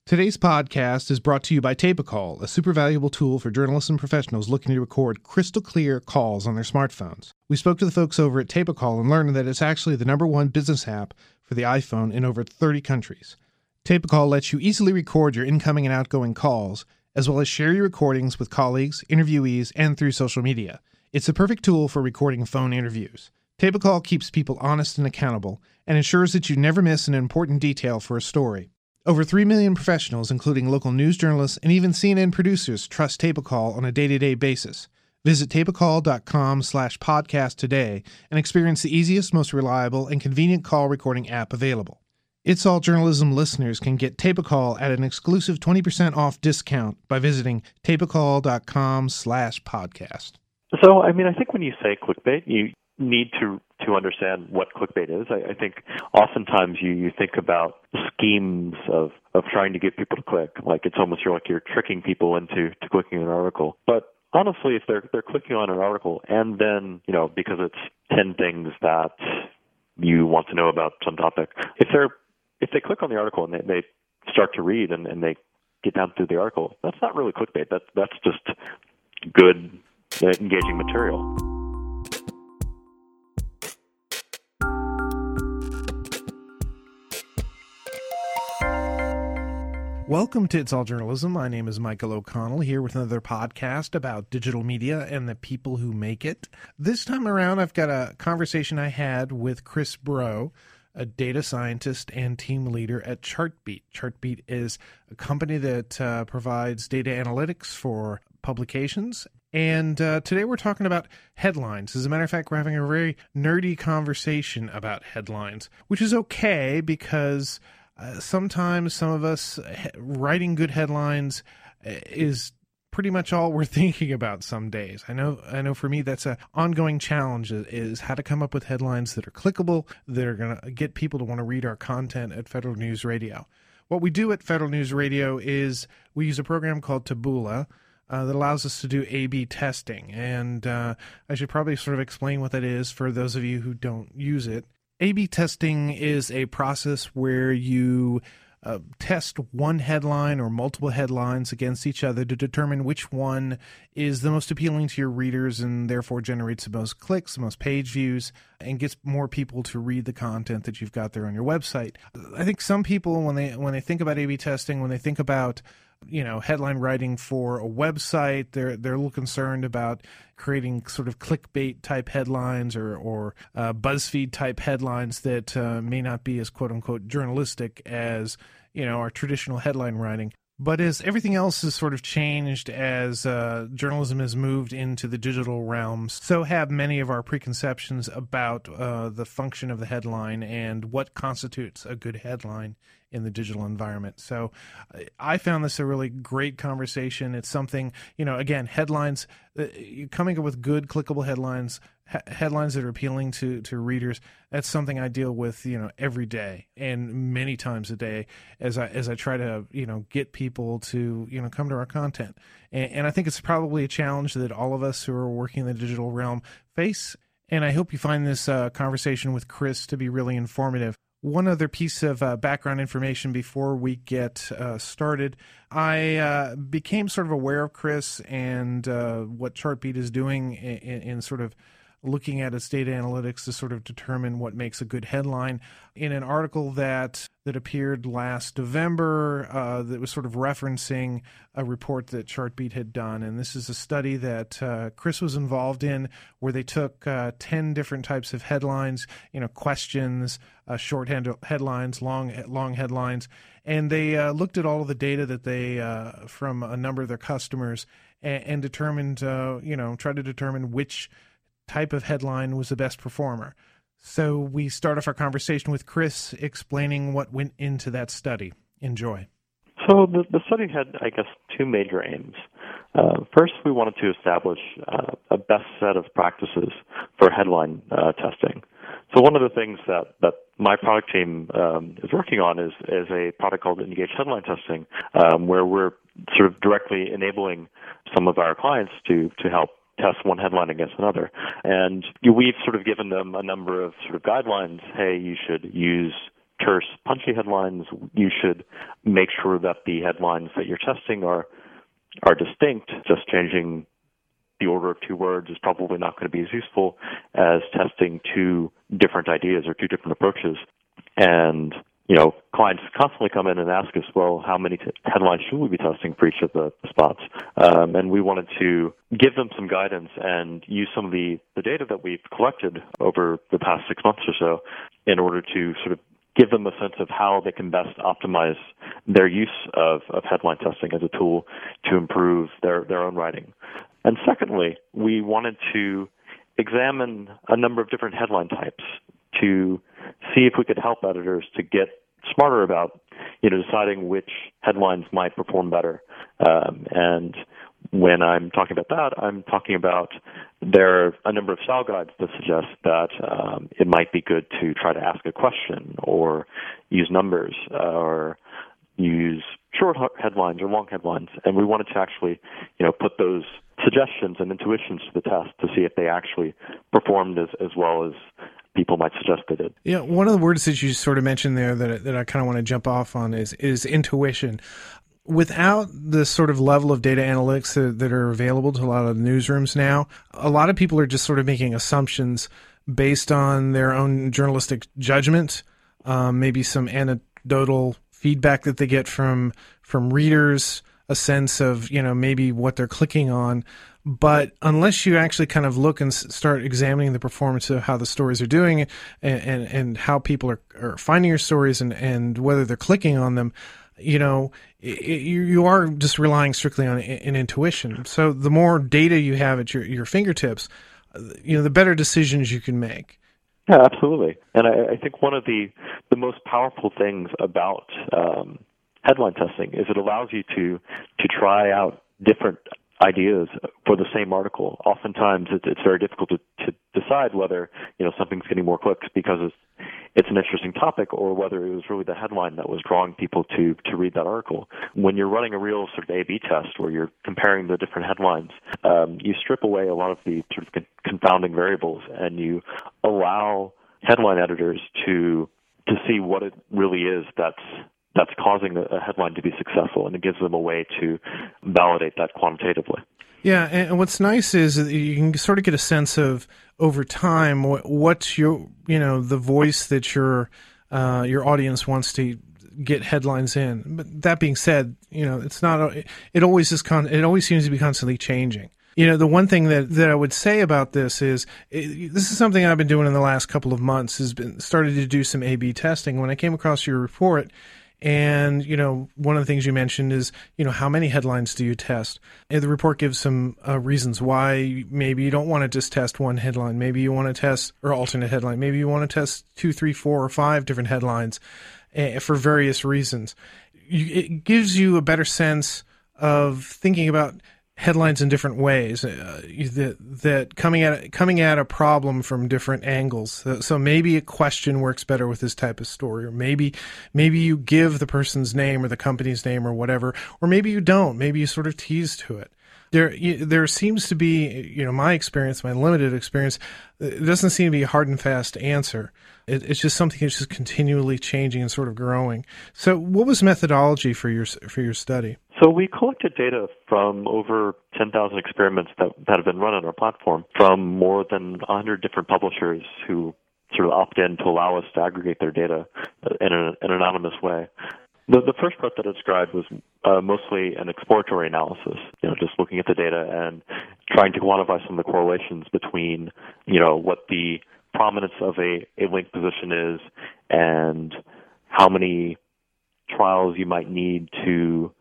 Today's podcast is brought to you by Tapacall, a super valuable tool for journalists and professionals looking to record crystal clear calls on their smartphones. We spoke to the folks over at Tapacall and learned that it's actually the #1 business app for the iPhone in over 30 countries. Tapacall lets you easily record your incoming and outgoing calls, as well as share your recordings with colleagues, interviewees, and through social media. It's a perfect tool for recording phone interviews. Tapacall keeps people honest and accountable, and ensures that you never miss an important detail for a story. Over 3 million professionals, including local news journalists and even CNN producers, trust Tapacall on a day-to-day basis. Visit tapacall.com/podcast today and experience the easiest, most reliable, and convenient call recording app available. It's All Journalism listeners can get Tapacall at an exclusive 20% off discount by visiting tapacall.com/podcast. So, I think when you say clickbait, you need to understand what clickbait is. I think oftentimes you think about schemes of trying to get people to click, like it's almost like you're tricking people into clicking an article. But honestly, if they're clicking on an article and then, because it's 10 things that you want to know about some topic, if they click on the article and they start to read and they get down through the article, that's not really clickbait. That's just good, engaging material. Welcome to It's All Journalism. My name is Michael O'Connell, here with another podcast about digital media and the people who make it. This time around, I've got a conversation I had with Chris Breaux, a data scientist and team leader at Chartbeat. Chartbeat is a company that provides data analytics for publications. And today we're talking about headlines. As a matter of fact, we're having a very nerdy conversation about headlines, which is okay because sometimes some of us writing good headlines is pretty much all we're thinking about some days. I know for me that's an ongoing challenge is how to come up with headlines that are clickable, that are going to get people to want to read our content at Federal News Radio. What we do at Federal News Radio is we use a program called Taboola that allows us to do A/B testing. And I should probably sort of explain what that is for those of you who don't use it. A/B testing is a process where you test one headline or multiple headlines against each other to determine which one is the most appealing to your readers and therefore generates the most clicks, the most page views, and gets more people to read the content that you've got there on your website. I think some people, when they think about A/B testing, when they think about headline writing for a website, they're a little concerned about creating sort of clickbait type headlines or BuzzFeed type headlines that may not be as quote unquote journalistic as our traditional headline writing. But as everything else has sort of changed as journalism has moved into the digital realms, so have many of our preconceptions about the function of the headline and what constitutes a good headline in the digital environment. So I found this a really great conversation. It's something, again, headlines, coming up with good clickable headlines, headlines that are appealing to readers. That's something I deal with, every day and many times a day as I try to, get people to, come to our content. And I think it's probably a challenge that all of us who are working in the digital realm face. And I hope you find this conversation with Chris to be really informative. One other piece of background information before we get started. I became sort of aware of Chris and what Chartbeat is doing in sort of looking at its data analytics to sort of determine what makes a good headline in an article that appeared last November that was sort of referencing a report that Chartbeat had done. And this is a study that Chris was involved in where they took 10 different types of headlines, questions, short headlines, long headlines, and they looked at all of the data that they from a number of their customers and determined, tried to determine which type of headline was the best performer. So we start off our conversation with Chris explaining what went into that study. Enjoy. So the study had, I guess, two major aims. First, we wanted to establish a best set of practices for headline testing. So one of the things that my product team is working on is a product called Engaged Headline Testing, where we're sort of directly enabling some of our clients to help test one headline against another. And we've sort of given them a number of sort of guidelines. Hey, you should use terse, punchy headlines, you should make sure that the headlines that you're testing are distinct. Just changing the order of two words is probably not going to be as useful as testing two different ideas or two different approaches. And, clients constantly come in and ask us, well, how many headlines should we be testing for each of the spots? And we wanted to give them some guidance and use some of the data that we've collected over the past 6 months or so in order to sort of give them a sense of how they can best optimize their use of headline testing as a tool to improve their own writing. And secondly, we wanted to examine a number of different headline types to see if we could help editors to get smarter about, deciding which headlines might perform better. And when I'm talking about that, I'm talking about there are a number of style guides that suggest that it might be good to try to ask a question or use numbers or use short headlines or long headlines. And we wanted to actually, put those suggestions and intuitions to the test to see if they actually performed as well as people might suggest they did. Yeah, one of the words that you sort of mentioned there that I kind of want to jump off on is intuition. Without the sort of level of data analytics that are available to a lot of newsrooms now, a lot of people are just sort of making assumptions based on their own journalistic judgment, maybe some anecdotal feedback that they get from readers, a sense of, maybe what they're clicking on. But unless you actually kind of look and start examining the performance of how the stories are doing and how people are finding your stories and whether they're clicking on them, you are just relying strictly on an intuition. So the more data you have at your fingertips, the better decisions you can make. Yeah, absolutely. And I think one of the most powerful things about headline testing is it allows you to try out different ideas for the same article. Oftentimes, it's very difficult to decide whether something's getting more clicks because it's an interesting topic or whether it was really the headline that was drawing people to read that article. When you're running a real sort of A/B test where you're comparing the different headlines, you strip away a lot of the sort of confounding variables and you allow headline editors to see what it really is that's causing a headline to be successful, and it gives them a way to validate that quantitatively. Yeah, and what's nice is that you can sort of get a sense of over time what's your the voice that your audience wants to get headlines in. But that being said, it's not. It always seems to be constantly changing. The one thing that I would say about this is this is something I've been doing in the last couple of months. Started to do some A/B testing. When I came across your report. And, one of the things you mentioned is, how many headlines do you test? And the report gives some reasons why maybe you don't want to just test one headline. Maybe you want to test, or alternate headline. Maybe you want to test 2, 3, 4, or 5 different headlines for various reasons. It gives you a better sense of thinking about headlines in different ways, that coming at a problem from different angles. So maybe a question works better with this type of story, or maybe you give the person's name or the company's name or whatever, or maybe you don't. Maybe you sort of tease to it. There seems to be, my experience, my limited experience, it doesn't seem to be a hard and fast answer. It's just something that's just continually changing and sort of growing. So what was methodology for your study? So we collected data from over 10,000 experiments that have been run on our platform from more than 100 different publishers who sort of opt in to allow us to aggregate their data in an anonymous way. The first part that I described was mostly an exploratory analysis, just looking at the data and trying to quantify some of the correlations between, what the prominence of a link position is and how many trials you might need to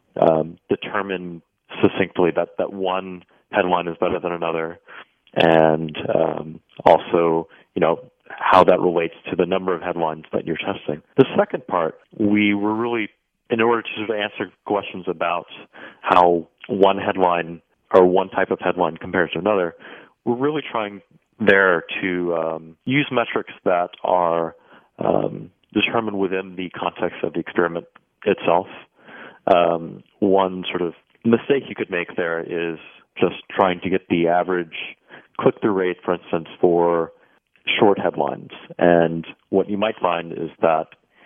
determine succinctly that one headline is better than another, and also, how that relates to the number of headlines that you're testing. The second part, we were really, in order to sort of answer questions about how one headline or one type of headline compares to another, we're really trying there to use metrics that are determined within the context of the experiment itself. One sort of mistake you could make there is just trying to get the average click-through rate, for instance, for short headlines. And what you might find is that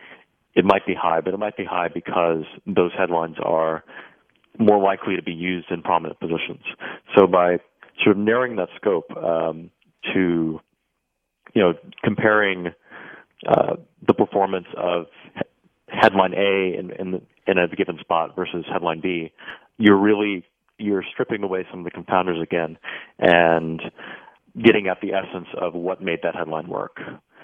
it might be high, but it might be high because those headlines are more likely to be used in prominent positions. So by sort of narrowing that scope to, comparing the performance of headline A in a given spot versus headline B, you're stripping away some of the confounders again and getting at the essence of what made that headline work.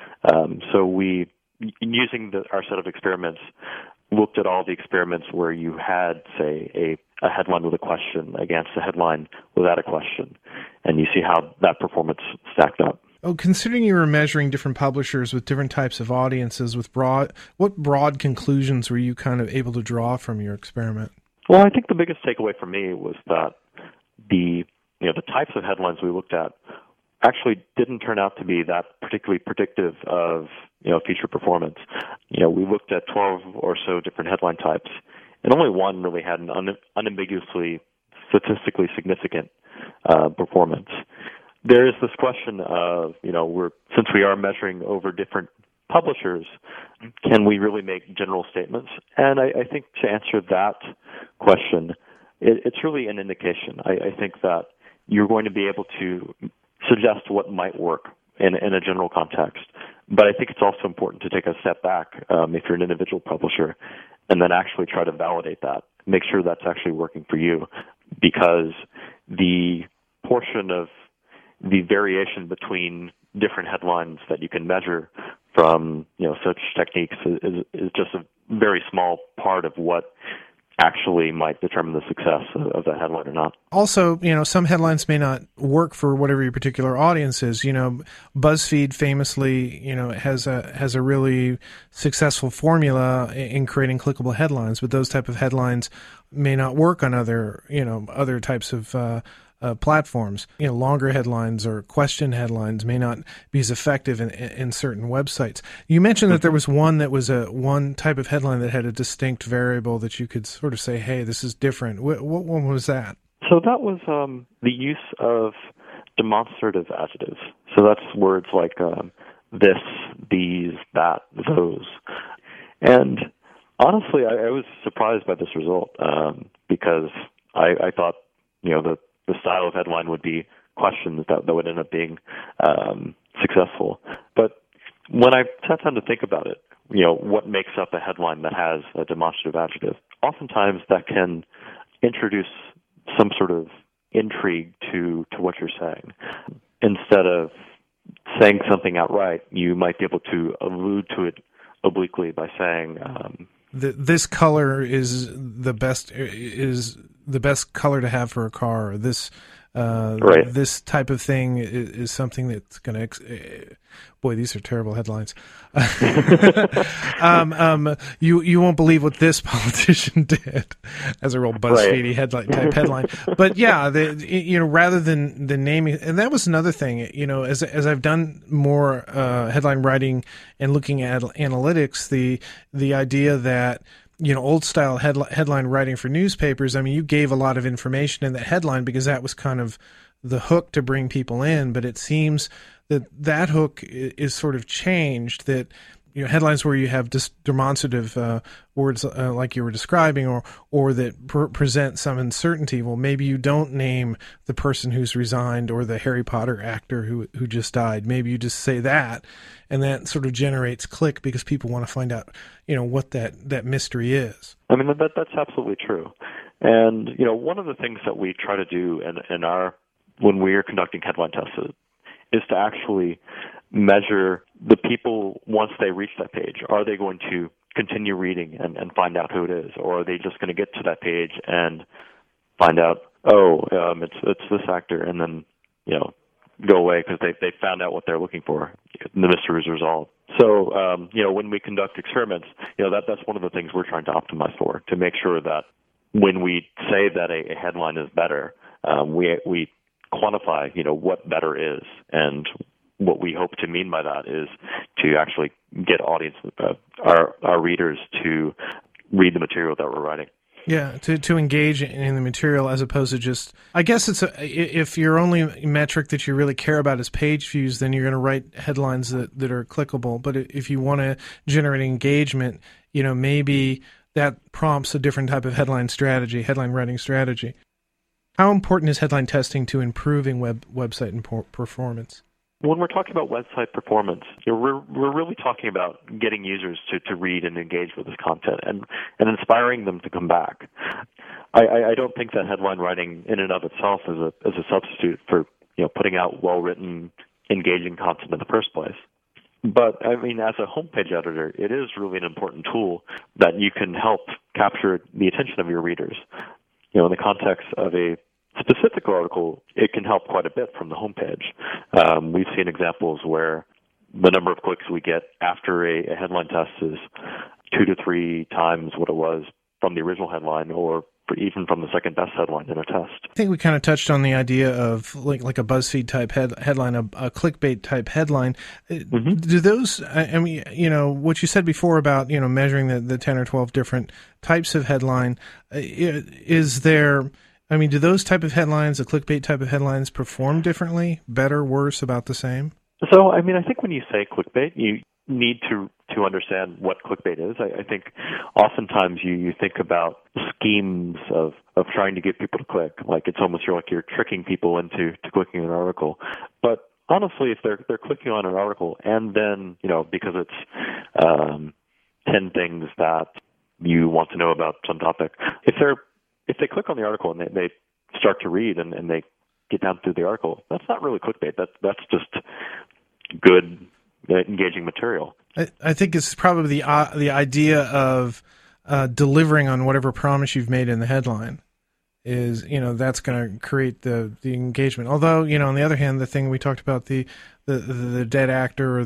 So we, using our set of experiments, looked at all the experiments where you had, say, a headline with a question against a headline without a question, and you see how that performance stacked up. Oh, considering you were measuring different publishers with different types of audiences, what broad conclusions were you kind of able to draw from your experiment? Well, I think the biggest takeaway for me was that the types of headlines we looked at actually didn't turn out to be that particularly predictive of future performance. We looked at 12 or so different headline types, and only one really had an unambiguously statistically significant performance. There is this question of, since we are measuring over different publishers, can we really make general statements? And I think to answer that question, it's really an indication. I think that you're going to be able to suggest what might work in a general context. But I think it's also important to take a step back if you're an individual publisher and then actually try to validate that, make sure that's actually working for you, because the portion of the variation between different headlines that you can measure from such techniques is just a very small part of what actually might determine the success of that headline or not. Also, some headlines may not work for whatever your particular audience is. BuzzFeed famously, has a really successful formula in creating clickable headlines, but those type of headlines may not work on other types of platforms. Longer headlines or question headlines may not be as effective in certain websites. You mentioned that there was one that was one type of headline that had a distinct variable that you could sort of say, hey, this is different. What one was that? So that was the use of demonstrative adjectives. So that's words like this, these, that, those. And honestly, I was surprised by this result because I thought, the style of headline would be questions that would end up being successful. But when I sat down to think about it, what makes up a headline that has a demonstrative adjective, oftentimes that can introduce some sort of intrigue to what you're saying. Instead of saying something outright, you might be able to allude to it obliquely by saying this color is the best color to have for a car. Or this right. This type of thing is something that's going to. Boy, these are terrible headlines. You won't believe what this politician did, as a real BuzzFeedy type headline. But yeah, rather than naming, and that was another thing. As I've done more headline writing and looking at analytics, the idea that old style headline writing for newspapers, I mean, you gave a lot of information in that headline because that was kind of the hook to bring people in. But it seems that hook is sort of changed, that headlines where you have demonstrative words like you were describing, or that present some uncertainty. Well, maybe you don't name the person who's resigned or the Harry Potter actor who just died. Maybe you just say that, and that sort of generates click because people want to find out what that mystery is. I mean, that's absolutely true. And one of the things that we try to do when we are conducting headline tests is to actually measure the people once they reach that page. Are they going to continue reading and find out who it is, or are they just going to get to that page and find out, it's this actor, and then go away because they found out what they're looking for. The mystery is resolved. So when we conduct experiments, that's one of the things we're trying to optimize for, to make sure that when we say that a headline is better, we quantify what better is, and what we hope to mean by that is to actually get our readers to read the material that we're writing. Yeah, to engage in the material as opposed to just, I guess if your only metric that you really care about is page views, then you're going to write headlines that are clickable. But if you want to generate engagement, maybe that prompts a different type of headline writing strategy. How important is headline testing to improving website and performance? When we're talking about website performance, we're really talking about getting users to read and engage with this content and inspiring them to come back. I don't think that headline writing in and of itself is a substitute for putting out well-written, engaging content in the first place. But, I mean, as a homepage editor, it is really an important tool that you can help capture the attention of your readers. In the context of a specific article, it can help quite a bit from the homepage. We've seen examples where the number of clicks we get after a headline test is 2 to 3 times what it was from the original headline, or even from the second best headline in a test. I think we kind of touched on the idea of like a BuzzFeed type headline, a clickbait type headline. Mm-hmm. Do those, I mean, what you said before about, measuring the 10 or 12 different types of headline, is there, I mean, do those type of headlines, the clickbait type of headlines, perform differently, better, worse, about the same? So, I mean, I think when you say clickbait, you need to understand what clickbait is. I think oftentimes you think about schemes of trying to get people to click, like it's almost like you're tricking people into clicking an article. But honestly, if they're clicking on an article and then, because it's 10 things that you want to know about some topic, if they click on the article and they start to read and they get down through the article, that's not really clickbait. That's just good, engaging material. I think it's probably the idea of delivering on whatever promise you've made in the headline is, that's going to create the engagement. Although, on the other hand, the thing we talked about, the dead actor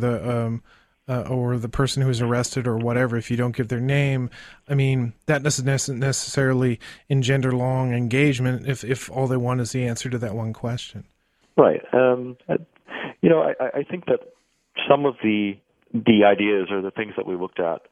or the person who is arrested or whatever, if you don't give their name, I mean, that doesn't necessarily engender long engagement if all they want is the answer to that one question. Right. I think that some of the ideas or the things that we looked at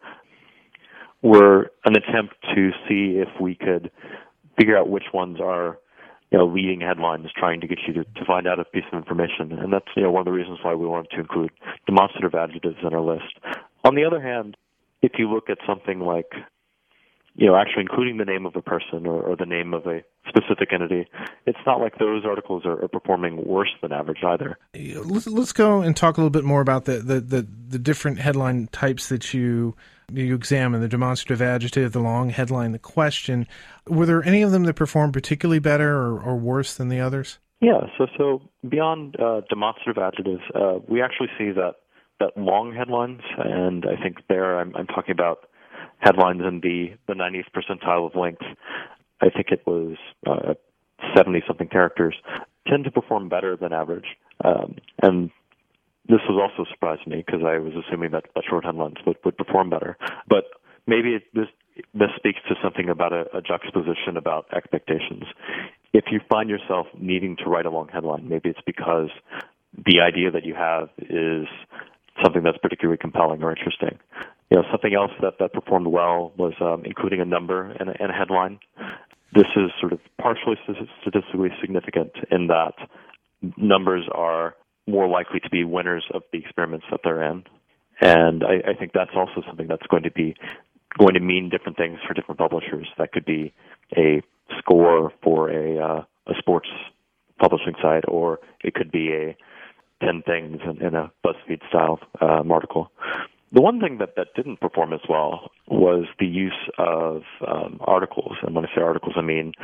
were an attempt to see if we could figure out which ones are, leading headlines trying to get you to find out a piece of information. And that's, one of the reasons why we wanted to include demonstrative adjectives in our list. On the other hand, if you look at something like, actually including the name of a person or the name of a specific entity, it's not like those articles are performing worse than average either. Let's go and talk a little bit more about the different headline types that you examine, the demonstrative adjective, the long headline, the question. Were there any of them that performed particularly better or worse than the others? Yeah, so beyond demonstrative adjectives, we actually see that long headlines, and I think there I'm talking about headlines in the 90th percentile of length. I think it was 70-something characters, tend to perform better than average. And this was also a surprise to me because I was assuming that short headlines would perform better. But maybe this speaks to something about a juxtaposition about expectations. If you find yourself needing to write a long headline, maybe it's because the idea that you have is something that's particularly compelling or interesting. Something else that performed well was including a number in a headline. This is sort of partially statistically significant in that numbers are more likely to be winners of the experiments that they're in. And I think that's also something that's going to mean different things for different publishers. That could be a score for a sports publishing site, or it could be a 10 things in a BuzzFeed style article. The one thing that didn't perform as well was the use of articles. And when I say articles, I mean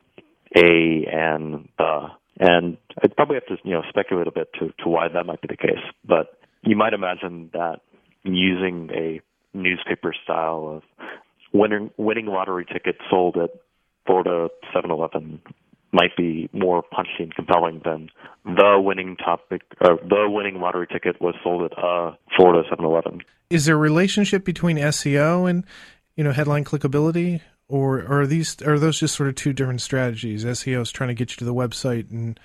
a and the. And I'd probably have to speculate a bit to why that might be the case. But you might imagine that using a newspaper style of winning lottery tickets sold at Florida 7-Eleven might be more punchy and compelling than the winning lottery ticket was sold at Florida 7-Eleven. Is there a relationship between SEO and headline clickability, or are those just sort of two different strategies? SEO is trying to get you to the website, and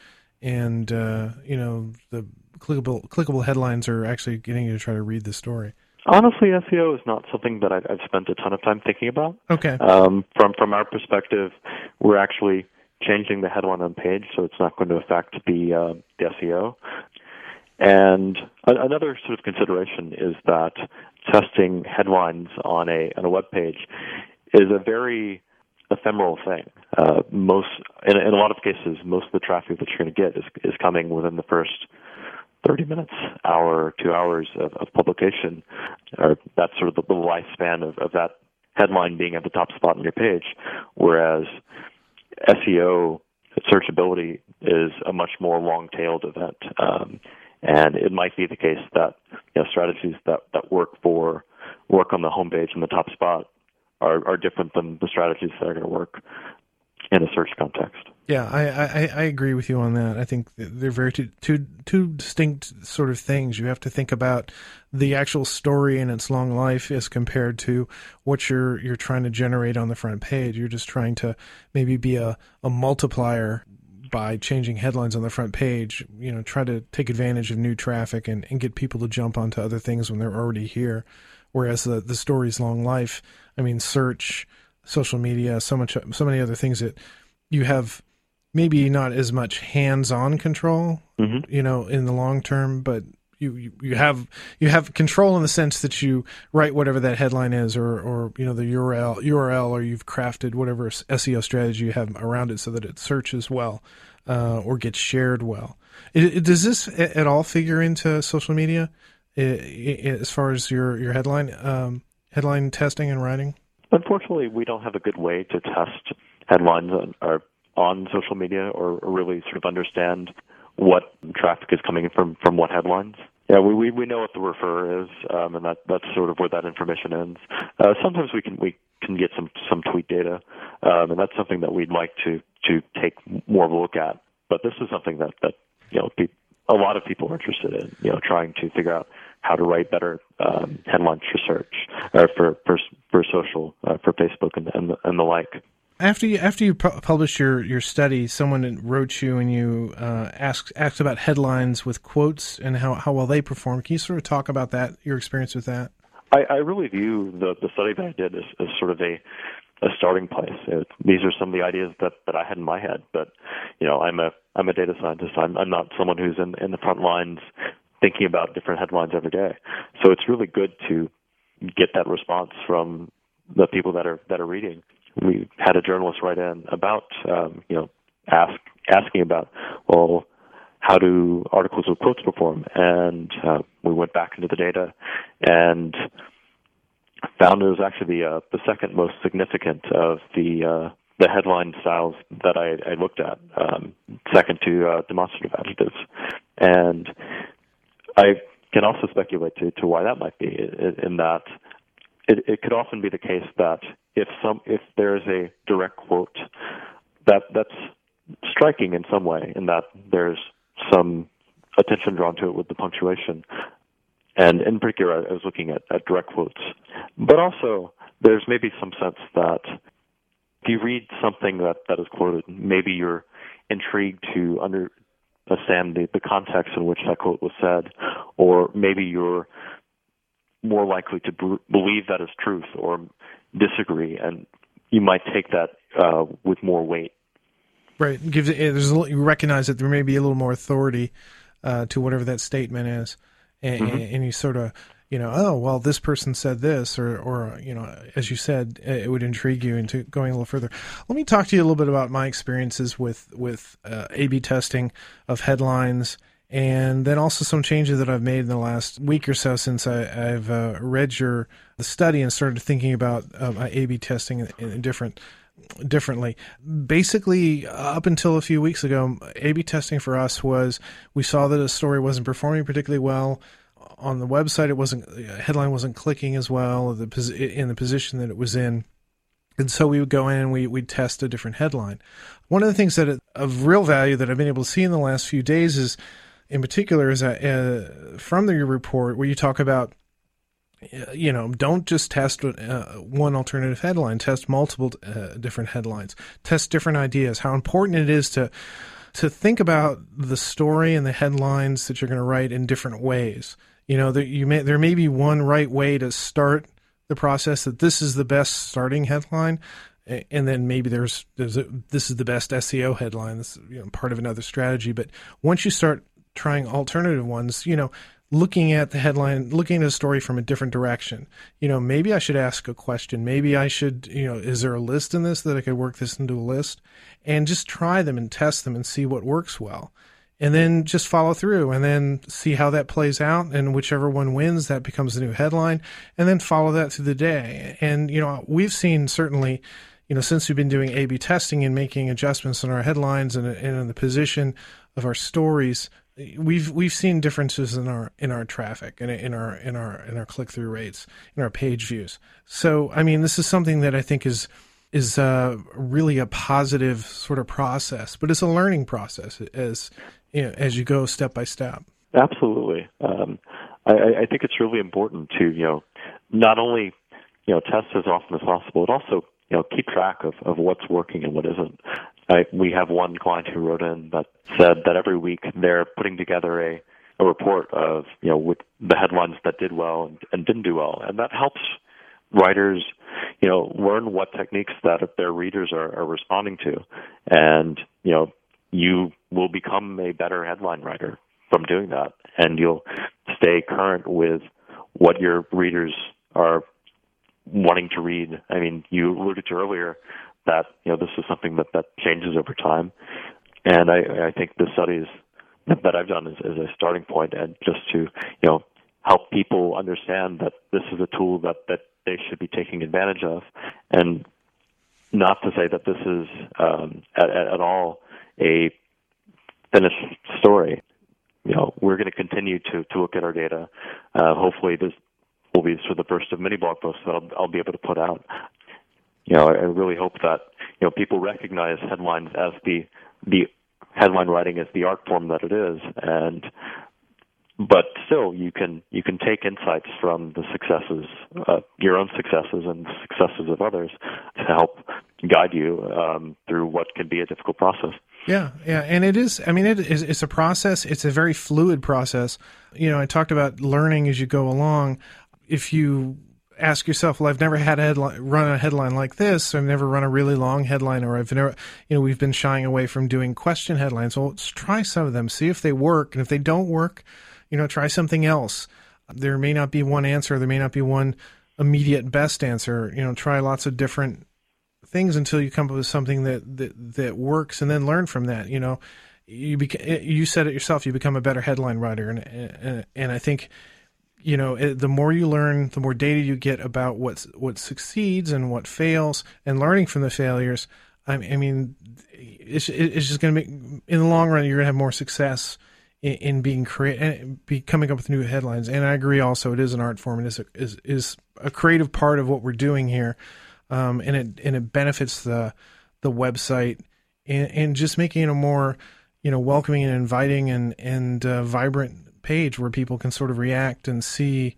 the clickable headlines are actually getting you to try to read the story. Honestly, SEO is not something that I've spent a ton of time thinking about. Okay. From our perspective, we're actually changing the headline on page, so it's not going to affect the SEO. And another sort of consideration is that testing headlines on a web page is a very ephemeral thing. In a lot of cases, most of the traffic that you're going to get is coming within the first 30 minutes, hour, 2 hours of publication, or that's sort of the lifespan of that headline being at the top spot on your page, whereas SEO searchability is a much more long-tailed event. And it might be the case that strategies that work on the homepage in the top spot are different than the strategies that are going to work in a search context. Yeah, I agree with you on that. I think they're very two distinct sort of things. You have to think about the actual story and its long life as compared to what you're trying to generate on the front page. You're just trying to maybe be a multiplier by changing headlines on the front page. Try to take advantage of new traffic and get people to jump onto other things when they're already here. Whereas the story's long life, search, social media, so many other things that you have maybe not as much hands-on control, in the long term, but you have control in the sense that you write whatever that headline is, or the URL, or you've crafted whatever SEO strategy you have around it so that it searches well, or gets shared well. Does this at all figure into social media as far as your headline testing and writing? Unfortunately, we don't have a good way to test headlines on social media, or really sort of understand what traffic is coming from what headlines. Yeah, we know what the refer is, and that's sort of where that information ends. Sometimes we can get some tweet data, and that's something that we'd like to take more of a look at. But this is something that a lot of people are interested in, trying to figure out how to write better headlines for search, for social, for Facebook and the like. After you published your study, someone wrote you and you asked about headlines with quotes and how well they perform. Can you sort of talk about that, your experience with that? I really view the study that I did as sort of a starting place. These are some of the ideas that I had in my head, but I'm a data scientist. I'm not someone who's in the front lines thinking about different headlines every day. So it's really good to get that response from the people that are reading. We had a journalist write in about, asking about, well, how do articles with quotes perform? And we went back into the data and found it was actually the second most significant of the headline styles that I looked at, second to demonstrative adjectives. And I can also speculate to why that might be, in that it could often be the case that if there is a direct quote that's striking in some way, in that there's some attention drawn to it with the punctuation, and in particular I was looking at direct quotes, but also there's maybe some sense that if you read something that is quoted, maybe you're intrigued to understand the context in which that quote was said, or maybe you're more likely to believe that is truth or disagree, and you might take that with more weight. Right. You recognize that there may be a little more authority to whatever that statement is, and you sort of, oh, well, this person said this, or as you said, it would intrigue you into going a little further. Let me talk to you a little bit about my experiences with A/B testing of headlines, and then also some changes that I've made in the last week or so since I've read the study and started thinking about A/B testing differently. Basically, up until a few weeks ago, A/B testing for us was, we saw that a story wasn't performing particularly well on the website. Headline wasn't clicking as well in the position that it was in. And so we would go in and we'd test a different headline. One of the things of real value that I've been able to see in the last few days is, in particular, is that from your report where you talk about, don't just test one alternative headline, test multiple different headlines, test different ideas, how important it is to think about the story and the headlines that you're going to write in different ways. There may be one right way to start the process, that this is the best starting headline, and then maybe this is the best SEO headline. This is part of another strategy. But once you start trying alternative ones, looking at the headline, looking at a story from a different direction. Maybe I should ask a question. Maybe I should, is there a list in this that I could work this into a list, and just try them and test them and see what works well. And then just follow through and then see how that plays out. And whichever one wins, that becomes the new headline, and then follow that through the day. And, we've seen certainly, since we've been doing A/B testing and making adjustments in our headlines and in the position of our stories, we've seen differences in our traffic and in our click-through rates, in our page views. So, this is something that I think is really a positive sort of process, but it's a learning process as you go step by step. Absolutely. I think it's really important to, not only, test as often as possible, but also, keep track of what's working and what isn't. We have one client who wrote in that said that every week they're putting together a report of, with the headlines that did well and didn't do well. And that helps writers, learn what techniques that their readers are responding to. And, you will become a better headline writer from doing that. And you'll stay current with what your readers are wanting to read. You alluded to earlier that, this is something that changes over time. And I think the studies that I've done is a starting point, and just to, help people understand that this is a tool that they should be taking advantage of, and not to say that this is at all a finished story. We're going to continue to look at our data. Hopefully this will be sort of the first of many blog posts that I'll be able to put out. I really hope that, people recognize headlines as the headline writing as the art form that it is, but still you can take insights from the successes, your own successes and the successes of others, to help guide you through what can be a difficult process. Yeah, and it is. It's a process. It's a very fluid process. I talked about learning as you go along. If you ask yourself, well, I've never had run a headline like this. I've never run a really long headline, or I've never, we've been shying away from doing question headlines. Well, let's try some of them, see if they work. And if they don't work, try something else. There may not be one answer. There may not be one immediate best answer. Try lots of different things until you come up with something that works, and then learn from that. You said it yourself, you become a better headline writer. And I think, the more you learn, the more data you get about what succeeds and what fails, and learning from the failures. It's just going to make, in the long run, you're going to have more success in being coming up with new headlines. And I agree. Also, it is an art form. It is a creative part of what we're doing here, and it benefits the website and just making it a more welcoming and inviting and vibrant page where people can sort of react and see,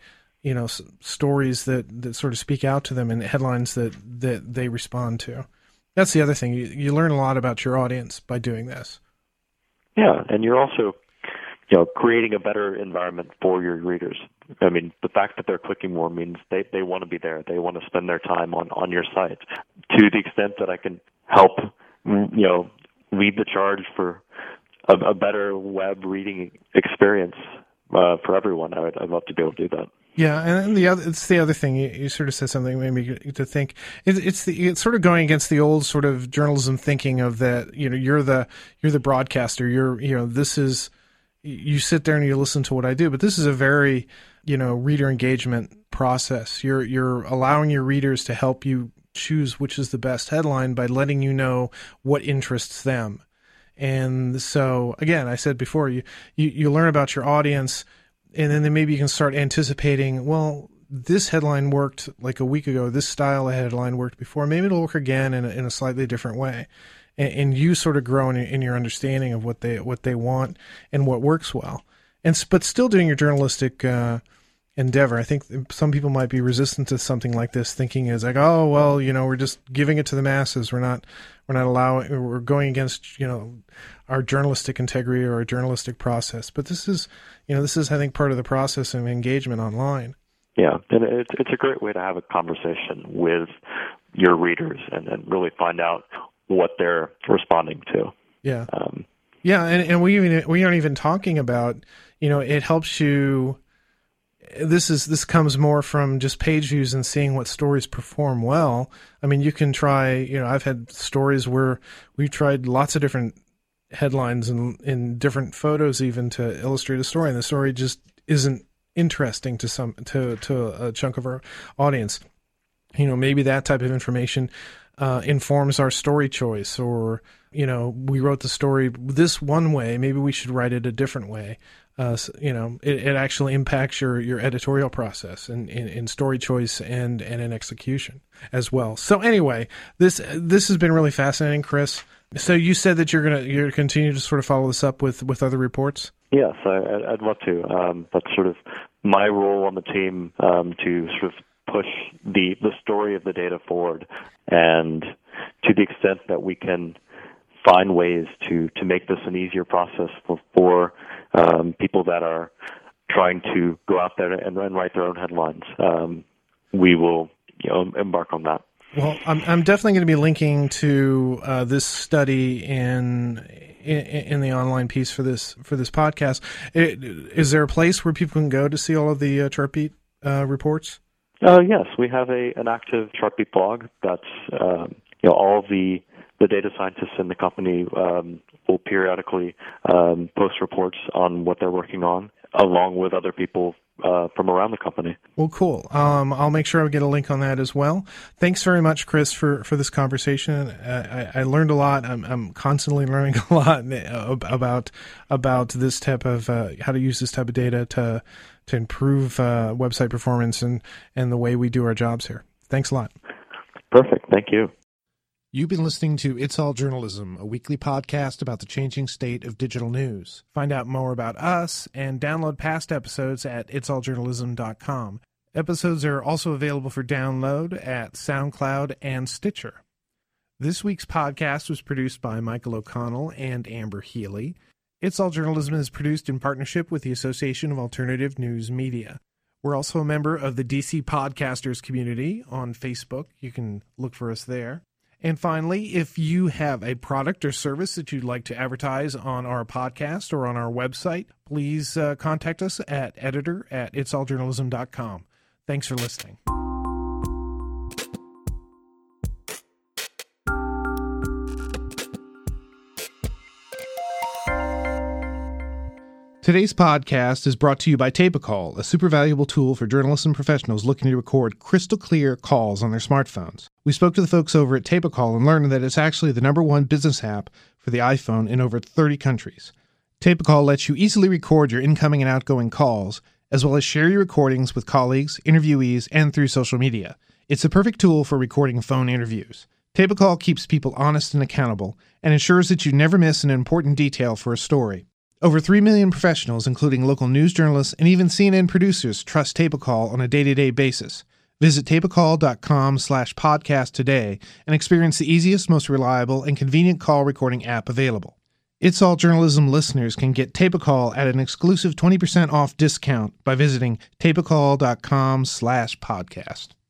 stories that sort of speak out to them, and headlines that they respond to. That's the other thing. You learn a lot about your audience by doing this. Yeah, and you're also, creating a better environment for your readers. The fact that they're clicking more means they want to be there. They want to spend their time on your site. To the extent that I can help, lead the charge for a better web reading experience for everyone, I'd love to be able to do that. Yeah, and it's the other thing. You sort of said something made me to think. It's sort of going against the old sort of journalism thinking of that. You're the broadcaster. This is, you sit there and you listen to what I do. But this is a very reader engagement process. You're allowing your readers to help you choose which is the best headline by letting you know what interests them. And so, again, I said before, you learn about your audience, and then maybe you can start anticipating, well, this headline worked like a week ago. This style of headline worked before. Maybe it'll work again in a slightly different way. And you sort of grow in your understanding of what they want and what works well. But still doing your journalistic endeavor. I think some people might be resistant to something like this, thinking is like, oh, well, we're just giving it to the masses. We're not we're going against, our journalistic integrity or our journalistic process. But this is, I think, part of the process of engagement online. Yeah, and it's a great way to have a conversation with your readers and really find out what they're responding to. Yeah. And we aren't even talking about, it helps you this comes more from just page views and seeing what stories perform well. I mean, you can try, I've had stories where we've tried lots of different headlines and in different photos even to illustrate a story, and the story just isn't interesting to a chunk of our audience. Maybe that type of information informs our story choice, or we wrote the story this one way, maybe we should write it a different way. It actually impacts your editorial process and in story choice and in execution as well. So anyway, this has been really fascinating, Chris. So you said that you're gonna continue to sort of follow this up with other reports? Yes, I'd love to. That's sort of my role on the team, to sort of push the story of the data forward, and to the extent that we can find ways to make this an easier process for people that are trying to go out there and write their own headlines. We will embark on that. Well, I'm definitely going to be linking to this study in the online piece for this podcast. Is there a place where people can go to see all of the Chartbeat reports? Yes, we have an active Chartbeat blog. That's all of the data scientists in the company will periodically post reports on what they're working on, along with other people from around the company. Well, cool. I'll make sure I get a link on that as well. Thanks very much, Chris, for this conversation. I learned a lot. I'm constantly learning a lot about this type of how to use this type of data to improve website performance and the way we do our jobs here. Thanks a lot. Perfect. Thank you. You've been listening to It's All Journalism, a weekly podcast about the changing state of digital news. Find out more about us and download past episodes at itsalljournalism.com. Episodes are also available for download at SoundCloud and Stitcher. This week's podcast was produced by Michael O'Connell and Amber Healy. It's All Journalism is produced in partnership with the Association of Alternative News Media. We're also a member of the DC Podcasters community on Facebook. You can look for us there. And finally, if you have a product or service that you'd like to advertise on our podcast or on our website, please contact us at editor@itsalljournalism.com. Thanks for listening. Today's podcast is brought to you by Tapacall, a super valuable tool for journalists and professionals looking to record crystal clear calls on their smartphones. We spoke to the folks over at Tapacall and learned that it's actually the #1 business app for the iPhone in over 30 countries. Tapacall lets you easily record your incoming and outgoing calls, as well as share your recordings with colleagues, interviewees, and through social media. It's a perfect tool for recording phone interviews. Tapacall keeps people honest and accountable, and ensures that you never miss an important detail for a story. Over 3 million professionals, including local news journalists and even CNN producers, trust Tapacall on a day-to-day basis. Visit tapacall.com/podcast today and experience the easiest, most reliable, and convenient call recording app available. It's All Journalism listeners can get Tapacall at an exclusive 20% off discount by visiting tapacall.com/podcast.